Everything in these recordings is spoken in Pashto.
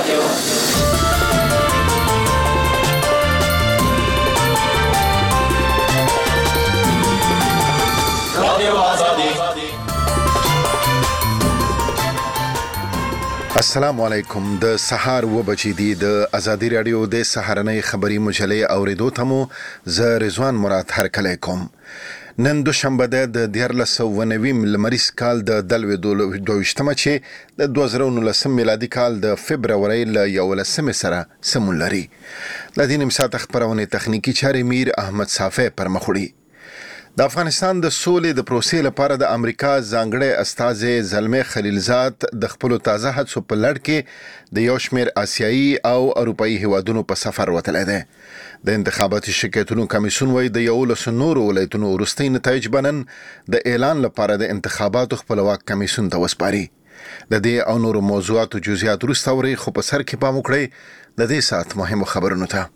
السلام علیکم. د سهار و بجې دي د ازادي رادیو د سهارنۍ خبری مجلې اوریدو ته مو ز رضوان مراد هرکلی کوم. نن دوشنبه ده د 1490 لمریز کال د 2022 چې د 2019 میلادي کال د فبرवरी ل 11 سره سمون لري. د دې نیم ساعت خبرونه تخنیکی چارې میر احمد صافی پر مخوړي. د افغانستان د سولې د پروسې لپاره د امریکا ځانګړی استازی زلمه خلیلزاد د خپل تازه هڅو په لړ کې د یو شمېر آسیایي او اروپایي هیوادونو په سفر وتلی دی. د انتخاباتي شرکتونو کمیسیون وایي د 11 نورو ولایتونو وروستي نتایج بنن د اعلان لپاره د انتخاباتو خپلواک کمیسیون ته وسپاري. د دې او نورو موضوعاتو جزئیات وروسته اورئ، خو په سر کې پام وکړئ د دې ساعت مهمو خبرونو ته.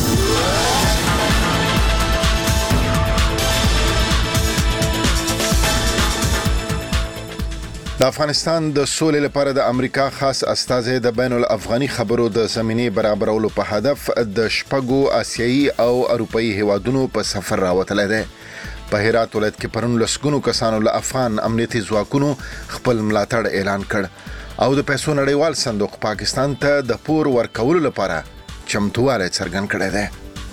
د افغانستان د سولې لپاره د امریکا خاص استازی د بین الافغاني خبرو د زمینې برابرولو په هدف د شپږو آسیایي او اروپایي هیوادونو په سفر راوتلی دی. په هرات ولایت کې پرون لسګونو کسانو له افغان امنیتي ځواکونو خپل ملاتړ اعلان کړ او د پیسو نړیوال صندوق پاکستان ته د پور ورکولو لپاره چمتووالی څرګند کړی دی.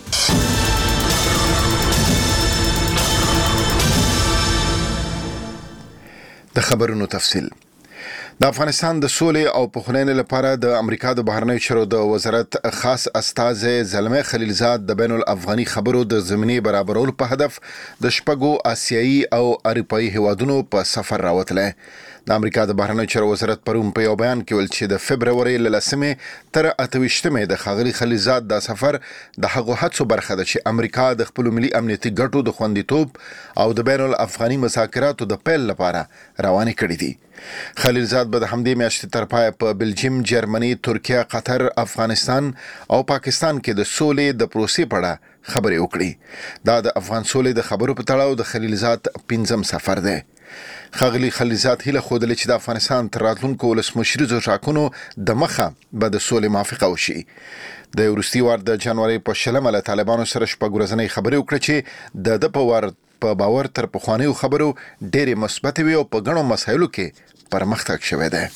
د خبرونو تفصیل. د افغانستان د سولې او پخلاینې لپاره د امریکا د بهرنیو چارو د وزارت خاص استازی زلمه خلیلزاد د بین الافغاني خبرو د زمینې برابرولو په هدف د شپږو آسیایي او اروپایي هیوادونو په سفر راوتلی. د امریکا د بهرنیو چارو وزارت پرون په یو بیان کې ویل چې د فبرवरी ل 10 تر 28 د ښاغلي خلیلزاد د سفر د هغو هڅو برخه ده چې امریکا د خپل ملي امنیتي ګټو د خوندیتوب او د بین الافغاني مذاکراتو د پیل لپاره روانې کړې دي. خلیلزاد به د همدې میاشتې تر پایه په بلجیم، جرمني، ترکیه، قطر، افغانستان او پاکستان کې د سولې د پروسې په اړه خبرې وکړي. دا د افغان سولې د خبرو په تړاو د خلیلزاد 5م سفر دی. ښاغلي خلیلزاد هیله ښودلې چې د افغانستان تر راتلونکو ولسمشریزو ټاکنو د مخه به د سولې موافقه وشي. د وروستي وار د جنوري په 20 له طالبانو سره شپږ ورځنۍ خبرې وکړه چې د په وار په باور تر پخوانیو خبرو ډېرې مثبت وي او په ګڼو مسایلو کې پرمختګ شوی دی.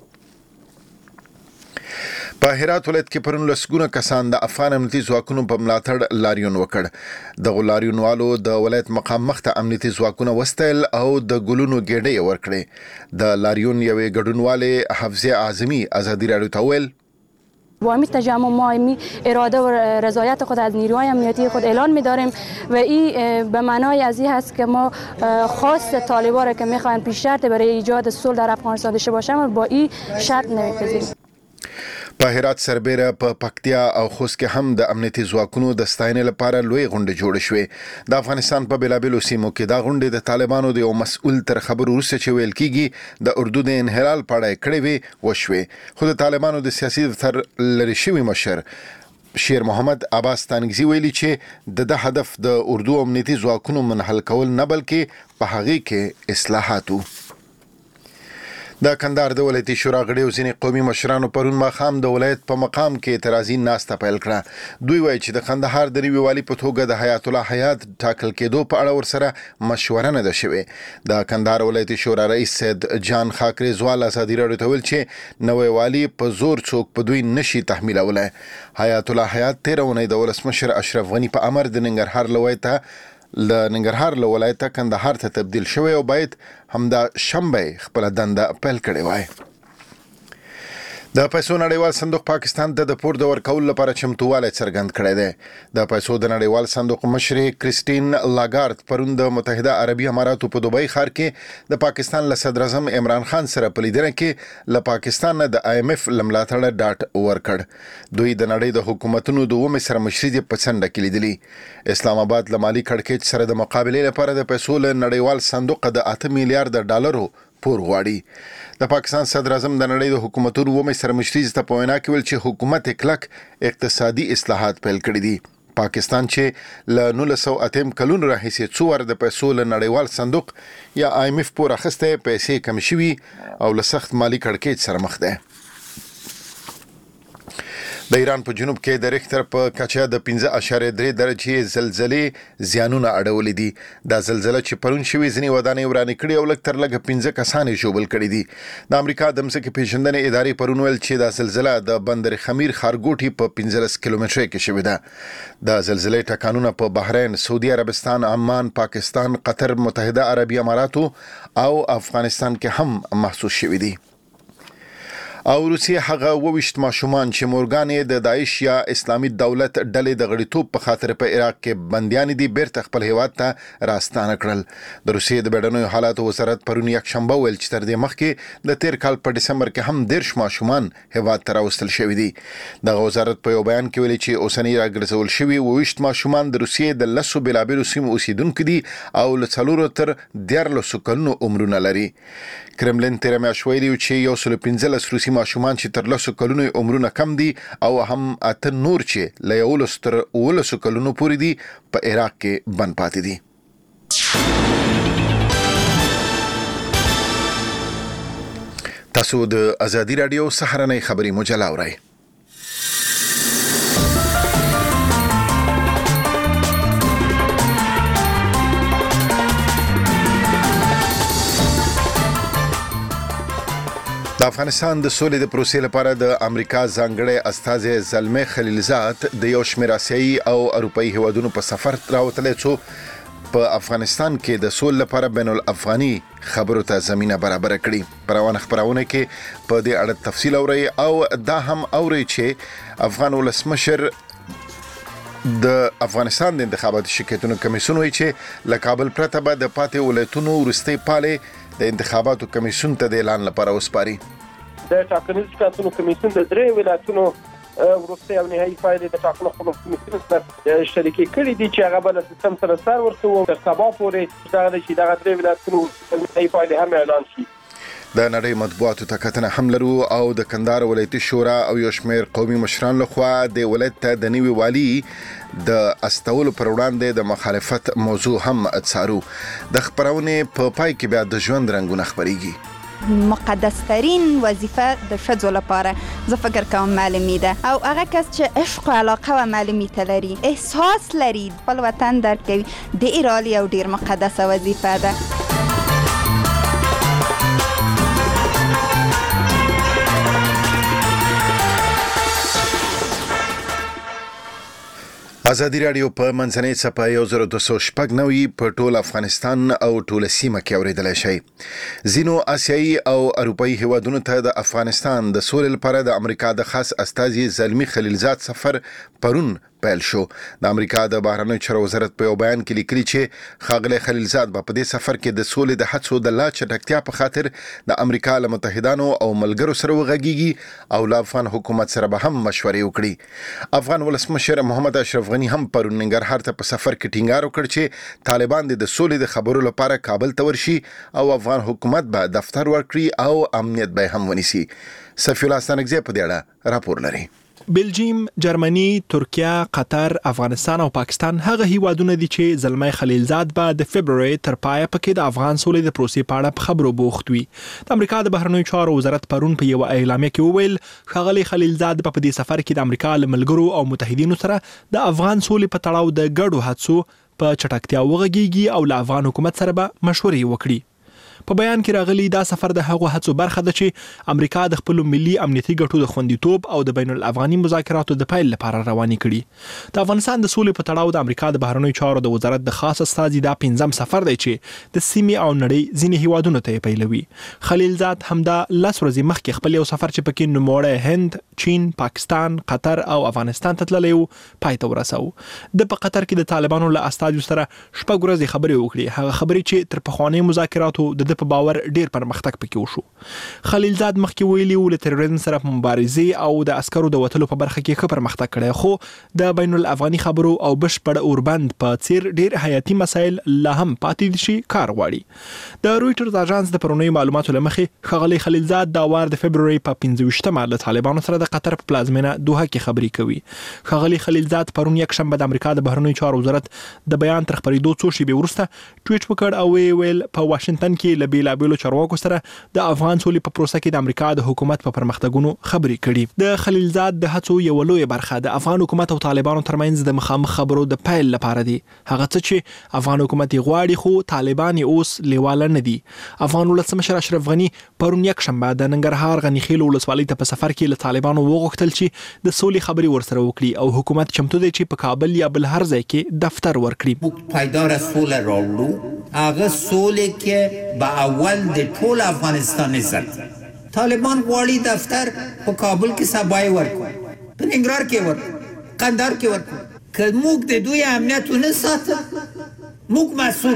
په هرات ولایت کې پرون لسګونه کسان د افغان امنیتي ځواکونو په ملاتړ لاریون وکړ. د لاریونوالو د ولایت مقام مخته امنیتي ځواکونه وستایل او د ګلونو ګېډې ورکړې. د لاریون یوې ګډونوالې حفظه اعظمي ازادي رادیو ته ویل: با همین تجمع ما همین اراده و رضایت خود از نیروهای امنیتی خود اعلان می‌داریم و این به معنای از این هست که ما خواست طالبان را که می‌خواهند پیش شرط برای ایجاد صلح در افغانستان داشته باشند با این شرط نمی‌پذیریم. په هرات، سربیره، په پکتیا او خوست کې هم د امنیتي ځواکونو د ستاینې لپاره لوی غونډې جوړې شوې. د افغانستان په بېلابېلو سیمو کې دا غونډې د طالبانو د یو مسؤل تر خبرو وروسته چې ویل کېږي د اردو د انحلال په اړه کړې وې وشوې. خو د طالبانو د سیاسي دفتر لرې شوي مشر شیر محمد عباس تانګزي ویلي چې د هدف د اردو امنیتي ځواکونو منحل کول نه بلکې په هغې کې اصلاحات وو. د کندهار د ولایتي شورا غړي او ځینې قومي مشرانو پرون ماښام د ولایت په مقام کې اعتراضي ناسته پیل کړه. دوی وایي چې د کندهار د نوي والي په توګه د حیات الله حیات ټاکل کېدو په اړه ورسره مشوره نه ده شوې. د کندهار ولایتي شورا رئیس سید جان خاکریزوال ازادي رادیو ته ویل چې نوی والي په زور څوک په دوی نشي تحمیلولی. حیات الله حیات تېره اونۍ د ولسمشر اشرف غني په امر د ننګرهار له ولایته کندهار ته تبدیل شوی او باید همدا شنبه خپل دنده پیل کړې وای. د پیسو نړیوال صندوق پاکستان ته د پور د ورکولو لپاره چمتووالی څرګند کړی دی. د پیسو د نړیوال صندوق مشرې کریسټین لاګارد پرون د متحده عربي اماراتو په دوبۍ ښار کې د پاکستان له صدر اعظم عمران خان سره په لیدنه کې له پاکستان نه د IMF له ملاتړه ډاډ ورکړ. دوی د نړۍ د حکومتونو د اومې سره مشري په څنډه کې لیدلي. اسلام آباد له مالي کړکېچ سره د مقابلې لپاره د پیسو له نړیوال صندوق د 8 میلیارډ ډالرو پور غواړي. د پاکستان صدر اعظم د نړۍ د حکومتونو اومې سره مشري ته په وینا کې ویل چې حکومت کلک اقتصادي اصلاحات پیل کړي دي. پاکستان چې له 1908 کلونو راهیسې څو واره د پیسو له نړیوال صندوق یا IMF پور اخیسته، پیسې کم شوي او له سخت مالي کړکېچ سره مخ ده. د ایران په جنوب کې د ریختر په کچه د 5.3 درجه زلزلې زیانونه اړولې دي. دا زلزلہ چې پرون شوی ځنی ودانې ورانې کړې او لږ تر لږه 15 کسانې ژوبل کړي دي. د امریکا د مځکې پیژندنې ادارې پرون ویل چې دا زلزلہ د بندر خمیر ښارګوټي په 15 کیلومتره کې شوې ده. د زلزلې ټکانونه په بحرین، سعودي عربستان، عمان، پاکستان، قطر، متحده عربي اماراتو او افغانستان کې هم محسوس شوي دي. او روسیه هغه 22 ماشومان چې مورګانې د داعش یا اسلامي دولت ډلې د غړیتوب په خاطر په عراق کې بنديان دي بیرته خپل هیواد ته راستانه کړل. د روسیې د بیړنیو حالاتو وزارت پرون یک شنبه ویل چې تر دې مخکې د تیر کال په دسمبر کې هم 10 ماشومان هیواد ته راوستل شوي دي. د وزارت په یو بیان کې ویلي چې اوسنی راګرځول شوي 22 ماشومان د روسیې د لسو بلابلو سیمو اوسیدونکو دي او له 4 تر 14 کلونو عمرونه لري. کرملین تیر میاشت ویلي چې 115 روسي ماشومان چې تر 10 کلونو عمرونه کم دي او هم اته نور چې له 11 تر 12 کلونو پورې دي په عراق کې بند پاتې دي. تاسو د ازادي رادیو سهارنۍ خبري مجله اورئ. د افغانستان د سولې د پروسې لپاره د امریکا ځانګړی استازی زلمه خلیلزاد د یو شمېر آسیایي او اروپایي هیوادونو په سفر راوتلی څو په افغانستان کې د سولې لپاره بین الافغاني خبرو ته زمينه برابر کړي. پروان خبرونه کې په دې اړه تفصیل اوري او دا هم اوري چې افغان ولسمشر د افغانستان د انتخاباتو شرکتونو کمیسیون وایي چې له کابل پرته به د پاتې ولایتونو وروستۍ پاله د انتخاباتو کمیسیون ته د اعلان لپاره وسپاري. د ټاکنیز شرکتونو کمیسیون د درې ولایتونو وروستۍ او نهایي پایلې د ټاکنو کمیسیون سره شریکې کړې دي چې هغه بل سیستم سره سر ورکوي تر سبا پورې دا چې دغه درې ولایتونو نهایي پایلې هم اعلان شي. د نړۍ مطبوعاتو ته کتنه هم لرو او د کندهار ولایتي شورا او یو شمېر قومي مشران لخوا د ولایت ته د نوي والي د استولو پر وړاندې د مخالفت موضوع هم څارو. د خبرونې په پای کې بیا د ژوند رنګونه خبريږي. مقدس ترین وظیفه د ښځو لپاره زه فکر کوم معلمي ده او هغه کس چې عشق او علاقه و معلمي ته لري، احساس لري، خپل وطن درک کوي، د ایرالي او ډیر مقدسه وظیفه ده. ازادي رادیو په منځنۍ څپه 1290 په ټول افغانستان او ټول سیمه کې اوریدلای شئ. ځینو آسیایي او اروپایي هیوادونو ته د افغانستان د سولې لپاره د امریکا د خاص استازي زلمي خلیلزاد سفر پرون پیل شو. د امریکا د بهرنیو چارو وزارت په یو بیان کې لیکلي چې ښاغلی خلیلزاد په دې سفر کې د سولې د هڅو د لا چټکتیا په خاطر د امریکا له متحدانو او ملګرو سره وغږیږي او له افغان حکومت سره به هم مشورې وکړي. افغان ولسمشر محمد اشرف غني هم پرون ننګرهار ته په سفر کې ټینګار وکړ چې طالبان د سولې د خبرو لپاره کابل ته ورشي او افغان حکومت به دفتر ورکړي او امنیت به هم ونیسي. صفی الله ستانکزی په دې اړه راپور لري. بلجیم، جرمني، ترکیه، قطر، افغانستان او پاکستان هغه هیوادونه دي چې زلمه خلیلزاد به د فبرवरी تر پایه پکې د افغان سولې د پروسې په اړه خبرو بوخت وي. د امریکا د بهرنیو چارو وزارت پرون په یو اعلامیه کې وویل ښاغلی خلیلزاد په دې سفر کې د امریکا له ملګرو او متحدینو سره د افغان سولې په تړاو د ګډو هڅو په چټکتیا وغږیږي او له افغان حکومت سره به مشورې وکړي. په بیان کې راغلي دا سفر د هغو هڅو برخه ده چې امریکا د خپل ملي امنیتي ګټو د خوندیتوب او د بین الافغاني مذاکراتو د پیل لپاره رواني کړي. د افغانستان د سولې په تړاو د امریکا د بهرنیو چارو د وزارت د خاص استازي دا 5م سفر دی چې د سیمې او نړۍ ځینې هیوادونو ته پیلوي. خلیلزاد همدا 10 ورځې مخکې خپل یو سفر چې پکې نوموړی هند، چین، پاکستان، قطر او افغانستان ته تللی و پای ته ورساو. د په قطر کې د طالبانو له استازو سره شپږ ورځې خبرې وکړي، هغه خبرې چې تر پخواني مذاکراتو د په باور ډیر پرمختګ پکې وشو. خلیلزاد مخکې ویلي و له تروریزم سره مبارزې او د عسکرو د وټلو په برخه کې ښه پرمختګ کړی، خو د بین الافغاني خبرو او بشپړ اوربند په څیر ډیر حیاتي مسایل لا هم پاتې شي کار غواړي. د رويټرز اژانس د پرونی معلوماتو لمخې ښاغلی خلیلزاد دا وار د فبرवरी په 15مه له طالبانو سره د قطر په پلازمینه دوحه کې خبرې کوي. ښاغلی خلیلزاد پرون یک شنبه د امریکا د بهرنیو چارو وزارت د بیان تر خبرېدو څو شېبې وروسته ټویټ وکړ او ویل په واشنگټن کې له بیلابیلو چارواکو سره د افغان سولې په پروسه کې د امریکا د حکومت په پرمختګونو خبرې کړي. د خلیلزاد د هڅو یو لوی برخه د افغان حکومت او طالبانو ترمنځ د مخامخ خبرو د پیل لپاره دی. هغه څه چې افغان حکومت غواړي خو طالبان اوس لیواله نه دي. افغان ولسمشر اشرف غنی پرون یک شنبه د ننګرهار غنیخیل ولسوالۍ ته په سفر کې له طالبانو وغوښتل چې د سولې خبرې ورسره وکړي او حکومت چمتو دی چې په کابل یا بل هر ځای کې دفتر ورکړي. پایدار سوله راوړو، هغه سولې کې به اول د ټول افغانستان عزت. طالبان غواړي دفتر په کابل کې سبای ورکړي، په ننګرهار کې ورکړي، قندهار کې ورکړي. که موږ د دوی امنیت ونه ساتو، موږ مسئول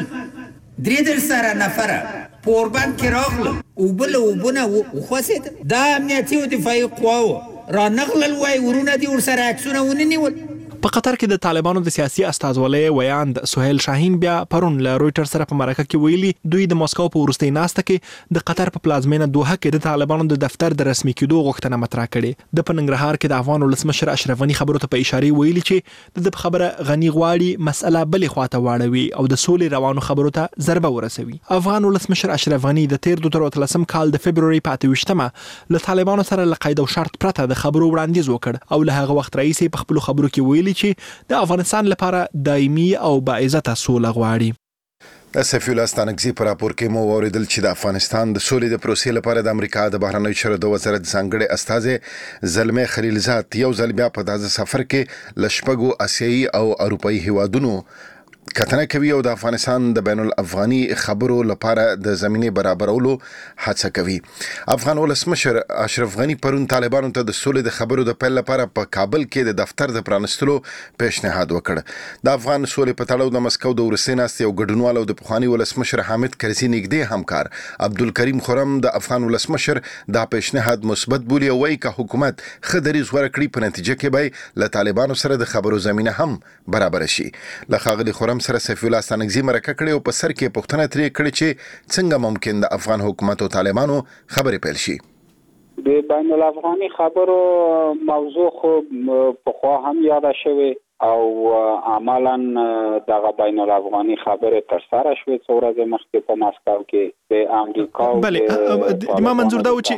3 سره نفره په اوربند کې راغلل او بل وبونه وخوځېد، دا امنیتي او دفاعي قواو را نغلل وای ورونه دي ورسره عکسونه ونیول. په قطر کې د طالبانو د سیاسي استازولۍ ویاند سهیل شاهین بیا پرون له رويټر سره په مرکه کې ویلي دوی د مسکو په وروستۍ ناسته کې د قطر په پلازمینه دوحه کې د طالبانو د دفتر د رسمي کېدو غوښتنه مطرح کړې. د په ننګرهار کې د افغان ولسمشر اشرف غنی خبرو ته په اشاره ویلي چې د خبره غنی غواړي مسأله بلې خواته واړوي او د سولې روانو خبرو ته ضربه ورسوي. افغان ولسمشر اشرف غنی د 2013 کال د فبرवरी په 28مه له طالبانو سره له قید او شرط پرته د خبرو وړاندیز وکړ او له هغه وخت راهیسې په خپل خبرو کې ویلي چې د افغانستان لپاره دایمي او باعزته سوله غواړي. سفیر الله ستانکزي پر راپور کې مو اوریدل چې د افغانستان د سولې د پروسې لپاره د امریکا د بهرنیو چارو د وزارت ځانګړي استازي زلمه خلیلزاد یو ځل بیا په داسې سفر کې لشپګو آسیایي او اروپایي هیوادونو کتنه کوي او د افغانستان د بین الافغاني خبرو لپاره د زمينه برابرولو هڅه کوي. افغان ولسمشر اشرف غنی پرون طالبانو ته د سولې د خبرو د پیل لپاره په کابل کې د دفتر د پرانستلو پیشنهاد وکړ. د افغان سولې په تړاو د مسکو د ورسې ناستې او ګډونوالو د پخوانی ولسمشر حامد کرزي نږدې همکار عبدالکریم خرم د افغان ولسمشر دا پیشنهاد مثبت بولي او وايي چې حکومت خدريز ورکړي په نتیجه کې به له طالبانو سره د خبرو زمينه هم برابر شي. لخاغلی خرم سره سفیر الله ستانکزي مرکه کړې او په سر کې پوښتنه ترې کړې چې څنګه ممکن د افغان حکومت او طالبانو خبرې پیل شي. د بین الافغاني خبرو موضوع خو په خوا هم یاد شوی او عملاً دغه بین الافغاني خبرې تر سره شوې څو ورځې مخکې په مسکو کې د امریکا بله ما منظور دا و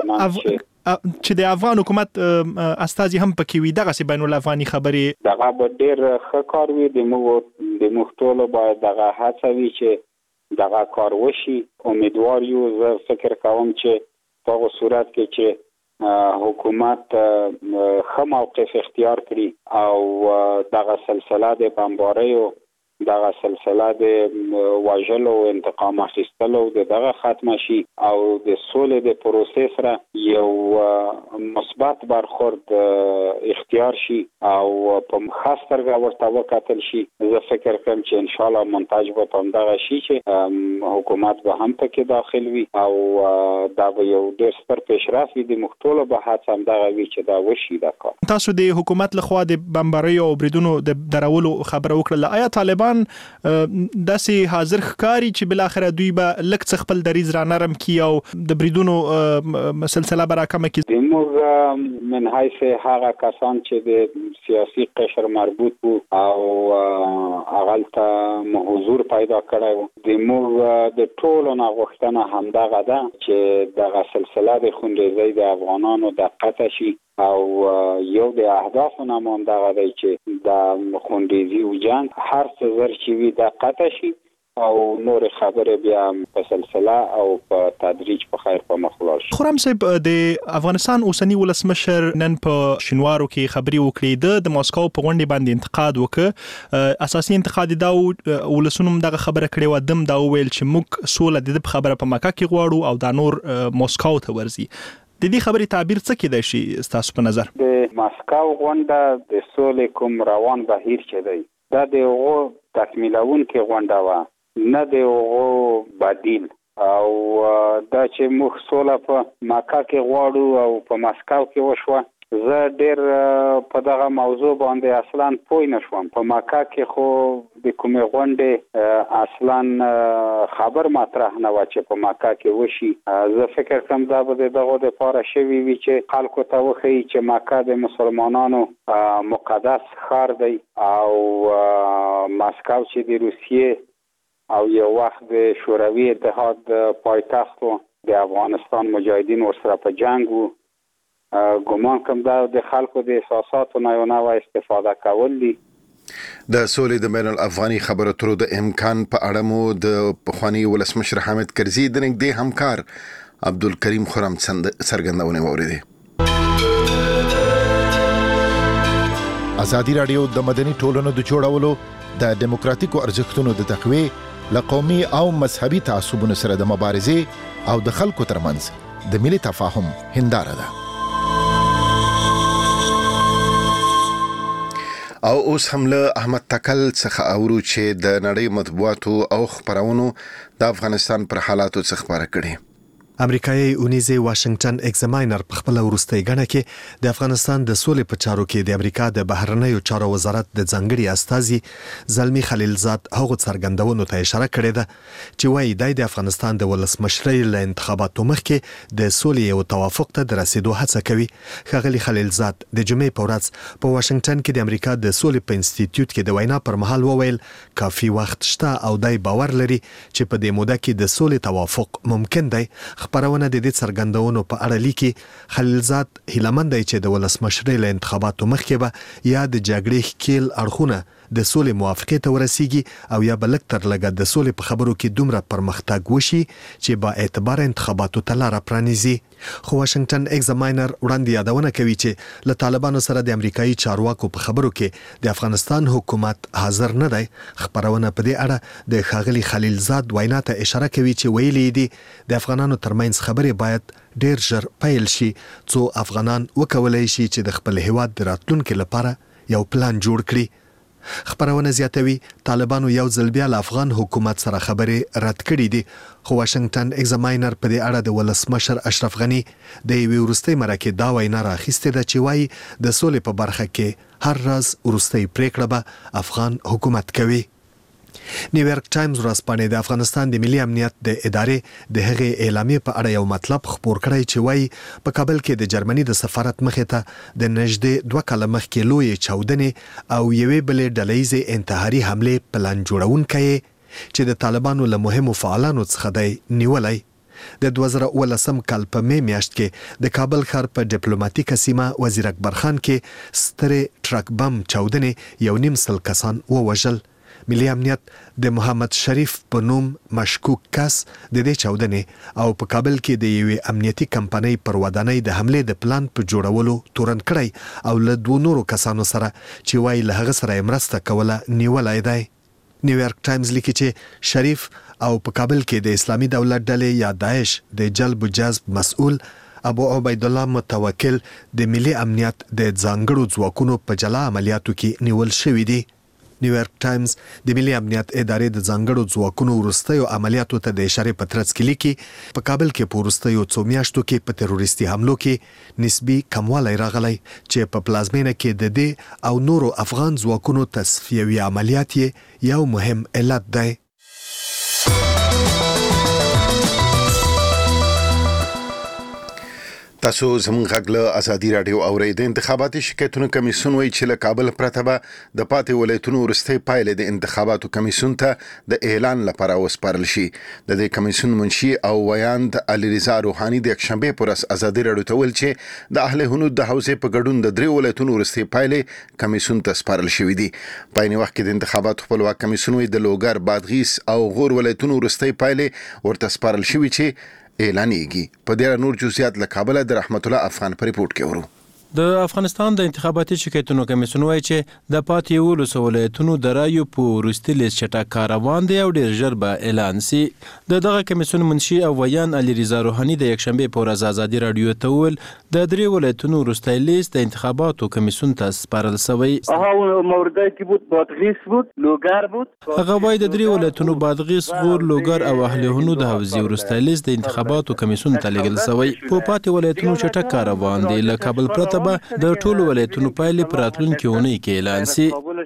چې د افغان حکومت استازي هم پکې وي دغه بین الافغاني خبرې دغه به ډېر ښه کار وي. د موږ ټولو باید دغه هڅه وي چې دغه کار وشي. امیدوار یو زه فکر کوم چې په هغه صورت کې چې حکومت ښه موقف اختیار کړي او دغه سلسله د بمباریو دغه سلسله د وژلو او انتقام اخیستلو دغه ختم شي او د سولې د پروسې سره یو مثبت برخورد اختیار شي او په خاص توګه ورته وکتل شي. زه فکر کوم چې ان شاء الله منتج به په دغه شي چې حکومت به هم پکې داخل وي او دا به یو ډېر ستر پیشرفت وي. د مختلفو به هڅه هم دغه وي چې دا وشي. دا کار تاسو د حکومت لخوا د بمباریو او بریدونو د درولو خبره وکړه. آیا طالبان داسې حاضر ښکاري چې بل اخر دوی به لکه خپل دریز را نرم کی او د بریدونو سلسله براکمه کی؟ موږ من حیث هغه کسان چې د سیاسي قشر مربوط وو او هغه ته حضور پیدا کړی د موږ د ټولو نه غوښتنه همدغه ده چې دغه سلسله د خونریزۍ د افغانانو د قطع شي او یو د اهدافو نه هم دغه دی چې د خونریزي او جنګ هر څه زر چې وي د قطع شي او نور خبرې بیا په سلسله او په تدریج په خیر په مخ لاړ شي. خرم صاحب د افغانستان اوسنی ولسمشر نن په شینوارو کې خبري وکړې د مسکو په غونډه باندې انتقاد وکړ. اساسي انتقاد دا ولسونم دغه خبره کړې و دم دا ویل چې موږ سوله د خبره په مکه کې غواړو او دا نور مسکو ته ورزي. د دې خبرې تعبیر څه کېدای شي تاسو په نظر؟ د مسکو غونډه د سولې کوم روان بهیر چې دی دا د هغو تکمیلونکې غونډه وه نه د هغو بدیل او دا چې موږ سوله په مکه کې غواړو او په مسکو کې وشوه. زه ډېر په دغه موضوع باندې اصلا پوه نه شوم. په مکه کې خو د کومې غونډې اصلا خبر مطرح نه و چې په مکه کې وشي. زه فکر کوم دا به دغه دپاره شوي وي چې خلکو ته وښیي چې مکه د مسلمانانو مقدس ښار دی او مسکو چې د روسیې او یو وخت د شوروي اتحاد پایتخت د افغانستان مجاهدین ورسره په جنگ وو. ګمان کوم دا د خلکو د احساساتو نه یو نوع استفاده کول دي. د سولې د بین الافغاني خبرو اترو د امکان په اړه مو د پخوانی ولسمشر حامد کرزي د نږدې همکار عبدالکریم خرم څرګندونه واوریده. ازادي رادیو د مدني ټولنو د جوړولو د دیموکراتیکو ارزښتونو د تقویې له قومي او مذهبي تعصبونو سره د مبارزې او د خلکو ترمنځ د ملي تفاهم هنداره ده. او اوس هم له احمد تکل څخه اورو چې د نړۍ مطبوعاتو او خبرونو د افغانستان پر حالاتو څخه خبره کړي. امریکایي اونیزه واشنگټن ایگزاماینر په خپل وروستۍ غڼه کې د افغانستان د سولې په چارو کې د امریکا د بهرنیو چارو وزارت د ځانګړي استازي زلمی خلیلزاد هغه څرګندونو ته اشاره کړې ده چې وايي د افغانستان د ولسمشرۍ له انتخاباتو مخکې د سولې او توافق ته د رسیدو هڅه کوي. ښاغلي خلیلزاد د جمعې په ورځ په واشنگټن کې د امریکا د سولې په انسټیټیوټ کې د وینا پر مهال وویل کافي وخت شته او دای باور لري چې په دې موده کې د سولې توافق ممکن دی. خبرونه د دې څرګندونو په اړه لیکي خلیلزاد هیلمند دی چې د ولسمشرۍ له انتخاباتو مخکې به یا د جګړې ښکیل اړخونه د سولې موافقې ته ورسیږي او یا بلک تر لږه د سولې په خبرو کې دومره پرمختګ وشي چې با اعتبار انتخاباتو ته لاره پرانیزي. خو واشنگټن ایگزاماینر وړاندې یادونه کوي چې له طالبانو سره د امریکایي چارواکو په خبرو کې د افغانستان حکومت حاضر نه دی. خبرونه په دې اړه د ښاغلي خلیلزاد وینا ته اشاره کوي چې ویلي دي د افغانانو ترمنځ خبرې باید ډیر ژر پیل شي څو افغانان وکولای شي چې د خپل هیواد د راتلونکو لپاره یو پلان جوړ کړي. خبرونه زیاتوي طالبانو یو ځل بیا له افغان حکومت سره خبرې رد کړې دي. خو واشنگټن ایگزاماینر په دې اړه د ولسمشر اشرف غنی د یوې وروستۍ مرکې دا وینا راخیستې ده چې وایي د سولې په برخه کې هر راز وروستۍ پریکړه به افغان حکومت کوي. نیویارک ټایمز ورځپاڼې د افغانستان د ملي امنیت د ادارې د هغې اعلامیې په اړه یو مطلب خپور کړی چې وایي په کابل کې د جرمني د سفارت مخې ته د نږدې 2 کاله مخکې لویې چاودنې او یوې بلې ډلهیزې انتحاري حملې پلان جوړونکی چې د طالبانو له مهمو فعالانو څخه دی نیولی. د 2019 کال په می میاشت کې د کابل ښار په ډیپلوماټیکه سیمه وزیر اکبر خان کې سترې ټرک بم چاودنې 1.5 کسان ووژل. ملي امنیت د محمد شریف په نوم مشکوک کس د دې چاودنې او په کابل کې د یوې امنیتي کمپنۍ پر ودانۍ د حملې د پلان په جوړولو تورن کړی او له 2 نورو کسانو سره چې وایي له هغه سره مرسته کوله نیولای دی. نیویارک ټایمز لیکي چې شریف او په کابل کې د اسلامي دولت ډلې یا داعش د جلب و جذب مسؤل ابو عبید الله متوکل د ملي امنیت د ځانګړو ځواکونو په جلا عملیاتو کې نیول شوی دی. نیویارک ټایمز د ملي امنیت ادارې د ځانګړو ځواکونو وروستیو عملیاتو ته د اشارې په ترڅ کې لیکي په کابل کې په وروستیو 2 میاشتو کې په تروریستي حملو کې نسبي کموالی راغلی چې په پلازمینه کې د دې او نورو افغان ځواکونو تصفیوي عملیات یو مهم علت دی. تاسو زموږ غږ له ازادي رادیو اورئ. د انتخاباتي شکایتونو کمیسیون وایي چې له کابل پرته به د پاتې ولایتونو وروستۍ پایلې د انتخاباتو کمیسیون ته د اعلان لپاره وسپارل شي. د دې کمیسیون منشي او ویاند علیرضا روحاني د یکشنبې پر ورځ ازادي رادیو ته ویل چې د اهل هنود د حوزې په ګډون د 3 ولایتونو وروستۍ پایلې کمیسیون ته سپارل شوې دي. په عین وخت کې د انتخاباتو خپلواک کمیسیون وایي د لوګر، بادغیس او غور ولایتونو وروستۍ پایلې ورته سپارل شوې چې اعلانېږي. په دې نور جزئیات له کابل د رحمت الله افغان په ریپورت کې ورو. د افغانستان د انتخاباتي شکایتونو کمیسیون وایي چې د پاتې 11 ولایتونو د رایو په وروستي لیست چټک کار روان دی او ډیر ژر به اعلان شي. دغه کمیسیون منشي او ویان علیرضا روحاني د یکشنبې په ورځ ازادي رادیو ته ویل د 3 ولایتونو وروستي لیست د انتخاباتو کمیسیون ته سپارل شوی. موردی که بود بادغیس بود، لوګر بود. هغه وایي د 3 ولایتونو بادغیس، غور، لوګر او اهل هنود د حوزې وروستي لیست د انتخاباتو کمیسیون ته لیږل شوی. په پاتې ولایتونو چټک کار روان دی. له کابل پرته د ټولو ولایتونو پایلې پر راتلونکي اونۍ کې اعلان شي.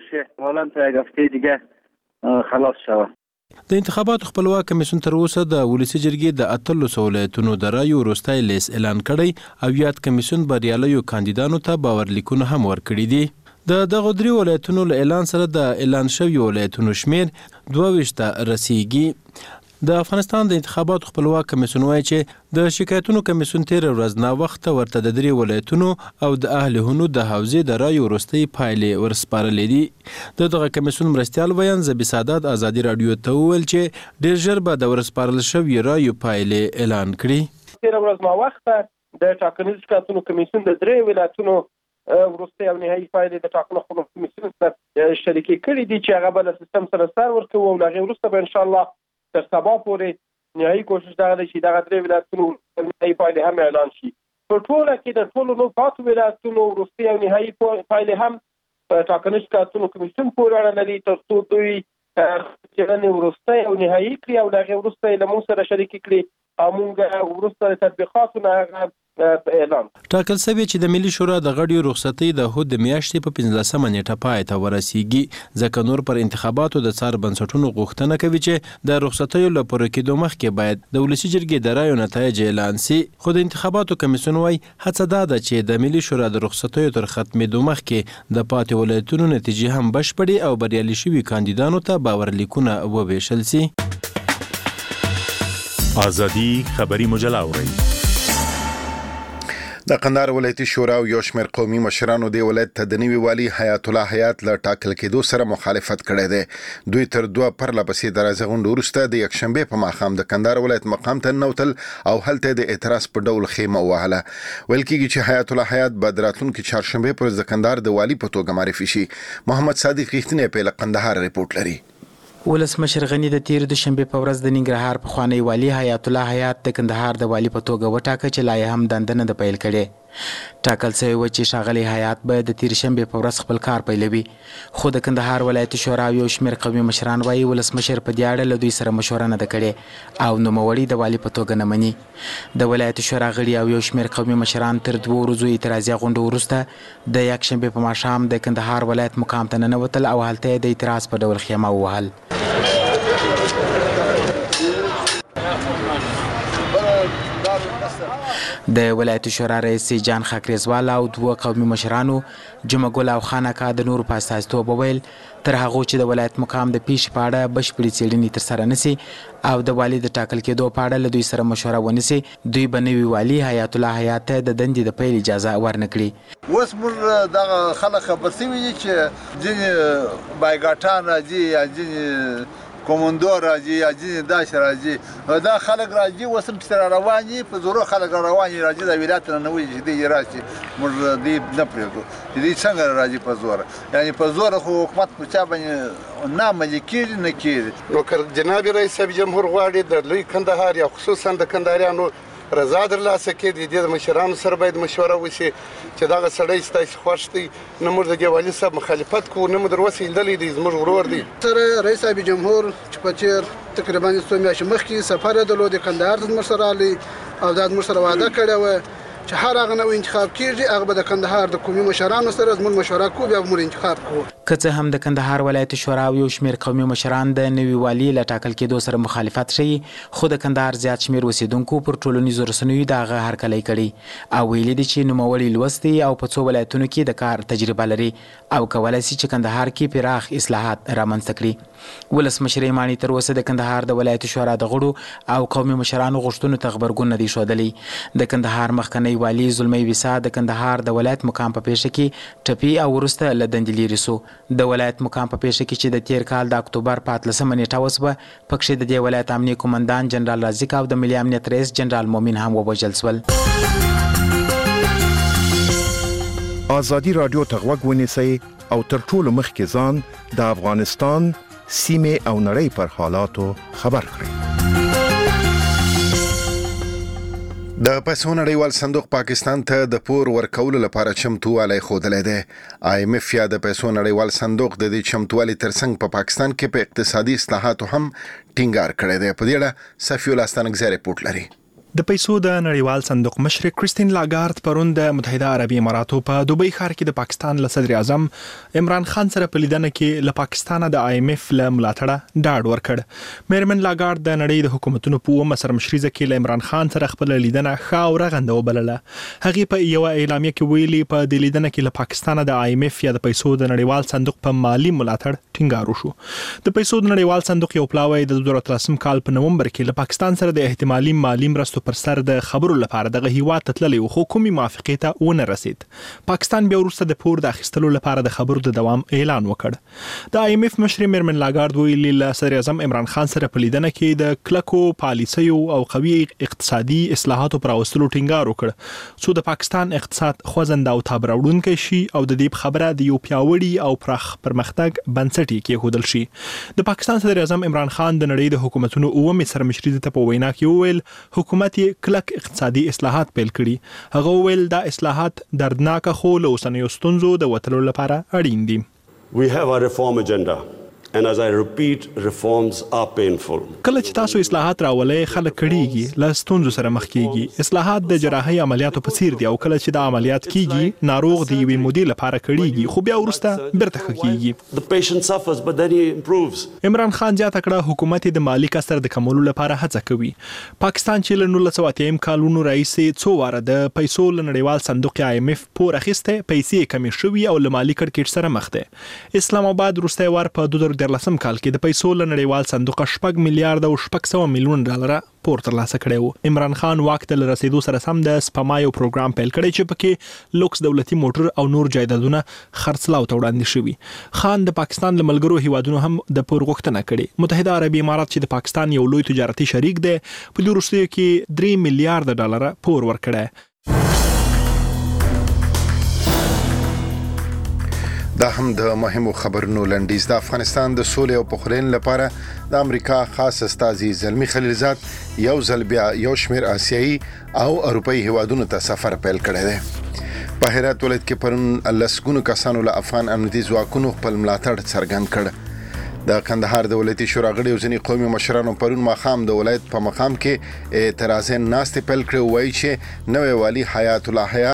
د انتخاباتو خپلواک کمیسیون تر اوسه د ولسی جرګې د 18 ولایتونو د رایو وروستی لیست اعلان کړی او یاد کمیسیون بریالیو کاندیدانو ته باورلیکونه هم ورکړي دي. د دغه درې ولایتونو له اعلان سره د اعلان شوی ولایتونو شمیر 22 ته رسیږي. د افغانستان د انتخاباتو خپلواک کمیسیون وایي چې د شکایتونو کمیسیون تیر ورځ نا وخت ورته د درې ولایتونو او د اهل هنو د حوزې د رایو وروستۍ پایلې ورسپارلې دي. دغه کمیسیون مرستیال ویان زبی سادات ازادي رادیو ته وویل چې ډیر ژر به د ورسپارل شوی رایو پایلې اعلان کړي. تیر ورځ نا وخت د ټاکنیز شکایتونو کمیسیون د درې ولایتونو وروستۍ او نهایي پایلې د ټاکنو خپلواک کمیسیون سره شریکې کړي دي چې هغه به له سیستم سره سر ورکوي او له هغې وروسته به انشاءالله تر سبا پورې نهایي کوشش دغه دی چې دغه درې ولایتونو نهایي پایلې هم اعلان شي. په ټوله کې د ټولو نور پاتې ولایتونو وروستۍ او نهایي پایلې هم په ټاکنیز شکایتونو کمیسیون پورې اړه لري تر څو دوی څېړنې وروستۍ او نهایي کړي او له هغې وروسته یې له موږ سره شریکې کړي او موږ وروسته د تطبیقاتو نه هغه اعلان ټاکل شوی چې د ملي شورا د غړیو رخصتۍ د هود د میاشتې په 15مه نیټه پای ته ورسیږي، ځکه نور پر انتخاباتو د څار بنسټونو غوښتنه کوي چې د رخصتیو له پوره کېدو مخکې باید د ولسي جرګې د رایو نتایج اعلان سي. خو د انتخاباتو کمیسیون وايي هڅه دا ده چې د ملي شورا د رخصتیو تر ختمېدو مخکې د پاتې ولایتونو نتیجې هم بشپړې او بریالي شوي کاندیدانو ته باورلیکونه وویشل سي. آزادی خبری مجله اورئ. د قندهار ولایتي شورا او یو شمېر قومي مشرانو د ولایت ته د نوي والي حیات الله حیات له ټاکل کېدو سره مخالفت کړی دی. دوی تر 2 پرله پسې درازه غونډو وروسته د یکشنبې په ماښام د قندهار ولایت مقام ته ننوتل او هلته د اعتراض په ډول خیمه ووهله. ویل کېږي چې حیات الله حیات به د راتلونکي چهارشنبې پر ورځ د قندهار د والي په توګه معرفي شي. محمد صادق رښتینی په قندهار ریپورت لري. ولسمشر غنی د تیر دوشنبه په ورځ د ننګرهار پخوانی والي حیات الله حیات د کندهار د والي په توګه وټاکه چې لا هم دندنه د پیل کړي. ټاکل شوی و چې ښاغلی حیات به د تیر شنبه په ورځ خپل کار پیلوي، خو د کندهار ولایتي شورا یو شمېر قومي مشران وایي ولسمشر په دې اړه له دوی سره مشوره نه ده کړې او نوموړی د والي په توګه نه مني. د ولایتي شورا غړي او یو شمېر قومي مشران تر 2 ورځو اعتراضي غونډو وروسته د یکشنبې په ماښام د کندهار ولایت مقام ته ننوتل او هلته د اعتراض په ډول خیمه ووهل. د ولایتي شورا رئیس جان خاکریزوال او 2 قومي مشرانو جمعه ګل او خانکا د نور په استازیتوب وویل تر هغه چې د ولایت مقام د پیش په اړه بشپړې څېړنې ترسره نشي او د والي د ټاکل کېدو په اړه له دوی سره مشوره ونیسي، دوی به نوي والي حیات الله حیات ته د دندې د پیل اجازه ورنکړي. اوس موږ دغه خلک خبر شوي دي چې ځینې بایګاټان راځي یا ځینې کومندو راځي یا ځینې داسې راځي، دا خلک راځي اوس هم پسې را روان دي، په زورو خلک را روان دي راځي د ولایت نه نه وایي چې دوی راشي، موږ دوی نه پرېږدو چې دوی څنګه راځي په زوره، یعنې په زوره خو حکومت په چا باندې نه عملي کېږي نه کېږي. نو که جناب رئیس صاحب جمهور غواړي د لوی کندهار یا خصوصا د کندهاریانو رضا درلاسه کړي، د دې مشرانو سره باید مشوره وشي چې دغه سړی ستاسو خوښ دی، نه موږ د دې والي صاحب مخالفت کوو، نه موږ در اوسه لیدلی دی، زموږ ورور دی. سره رئیس صاحب جمهور چې په تېر تقریبا 2 میاشتې مخکې سفر یې درلود کندهار ته زموږ سره راغلی او دا زموږ سره وعده کړې وه چې هر هغه نوی انتخاب کېږي هغه به د کندهار د قومي مشرانو سره زموږ مشوره کوو بیا به موږ انتخاب کوو. که څه هم د کندهار ولایتي شورا او یو شمېر قومي مشران د نوي والي له ټاکل کېدو سره مخالفت ښیي، خو د کندهار زیات شمېر اوسېدونکو پر ټولنیزو رسنیو د هغه هرکلی کړی او ویلي دي چې نوموړی لوستی او په څو ولایتونو کې د کار تجربه لري او کولی شي چې کندهار کې پراخ اصلاحات رامنځته کړي. ولسمشر ایماني تر اوسه د کندهار د ولایتي شورا د غړو او قومي مشرانو غوښتنو ته غبرګون نه دی ښودلی. د کندهار مخکنی والي زلمی ویسا د کندهار د ولایت مقام په پیښه کې ټپي او وروسته له دندې لیرې سو. د ولایت مقام په پیښه کې چې د تیر کال د اکتوبر په 18مه نیټه وسوه، پکښې د دې ولایت امنیه قومندان جنرال رازق او د ملي امنیت رئیس جنرال مومن هم ووژل شول. آزادي رادیو ته غوږ ونیسئ او تر ټولو مخکې ځان د افغانستان سیمې او نړۍ پر حالاتو خبر کړئ. د پیسو نړیوال صندوق پاکستان ته د پور ورکولو لپاره چمتووالی ښودلی دی. IMF یا د پیسو نړیوال صندوق د دې چمتووالي ترڅنګ په پاکستان کې په اقتصادي اصلاحاتو هم ټینګار کړی دی. په دې اړه صفي الله ستانکزی ریپورت لري. د پیسو د نړیوال صندوق مشر کریستین لاګارد پرون د متحده عربی اماراتو په دوبۍ ښار کې د پاکستان له صدر اعظم عمران خان سره په لیدنه کې له پاکستانه د IMF له ملاتړه ډاډ ورکړ. میرمن لاګارد د نړۍ د حکومتونو په اومه سرمشریزه کې له عمران خان سره خپل لیدنه ښه او رغنده وبلله. هغې په یو اعلامیه کې ویلي په دې لیدنه کې له پاکستانه د IMF یا د پیسو د نړیوال صندوق په مالی ملاتړ ټینګار وشو. د پیسو د نړیوال صندوق یو پلاوی د 2013 کال په نومبر کې له پاکستان سره د احتمالي مالی مرستو پر سر د خبرو لپاره دغه هیواد ته تللی خو کومي موافقه ته ونه رسید. پاکستان بیا وروسته د پور د اخیستلو لپاره د خبرو د دوام اعلان وکړ. د IMF مشر میرمن لاګارد ویلي له صدر اعظم عمران خان سره په لیدنه کې د کلکو پالیسیو او قوي اقتصادي اصلاحاتو پر اوستلو ټینګار وکړ څو د پاکستان اقتصاد خوځنده او تاب راوړونکی شي او د دې خبره د یو پیاوړي او پراخ پرمختګ بنسټ کېښودل شي. د پاکستان صدر اعظم عمران خان د نړۍ د حکومتونو اومه سرمشریزه ته په وینا کې وویل حکومت کلک اقتصادي اصلاحات پیل کړي. هغه ویل دا اصلاحات دردناک خو له اوسنیو ستونزو د وتلو لپاره اړین دي. We have a reform agenda. And as I repeat, reforms are painful. کله چې تاسو اصلاحات راولئ خلک کړيږي له ستونزو سره مخ کیږي. اصلاحات د جراحي عملیاتو په څیر دي او کله چې د عملیات کیږي ناروغ د یوې مودې لپاره کړيږي خو بیا ورسته برته کیږي. The patient suffers but then he improves. عمران خان زیاته کړه حکومت د مالی کسر د کمولو لپاره هڅه کوي. پاکستان چې له 1980 کالونو راهیسې څو واره د پیسو له نړیوال صندوق IMF پور اخیسته پیسې کمې شوې او له مالی کړکېچ سره مخ ده. اسلام آباد وروستی وار په 2013 کال کې د پیسو له نړیوال صندوق 6 میلیارډ او 600 میلیون ډالر پور ترلاسه کړی و. عمران خان واک ته رسیدو سره سم د سپما یو پروګرام پیل کړی چې پکې لوکس دولتي موټر او نور جایدادونه خرڅلاو ته وړاندې شوي. خان د پاکستان له ملګرو هیوادونو هم د پور غوښتنه کړې. متحده عربي امارات چې د پاکستان یو لوی تجارتي شریک دی په دې وروستیو کې 3 میلیارډ ډالر پور ورکړی. دا هم د مهمو خبرونو لنډیز. د افغانستان د سولې او پخلاینې لپاره د امریکا خاص استازي زلمی خلیلزاد یو ځل بیا یو شمېر آسیایي او اروپایي هیوادونو ته سفر پیل کړی دی. په هرات ولایت کې پرون لسګونو کسانو له افغان امنیتي ځواکونو خپل ملاتړ څرګند کړ. د کندهار د ولایتي شورا غړي او ځینې قومي مشرانو پرون ماښام د ولایت په مقام کې اعتراضي ناستې پیل کړې وایي چې نوې والي حیات الله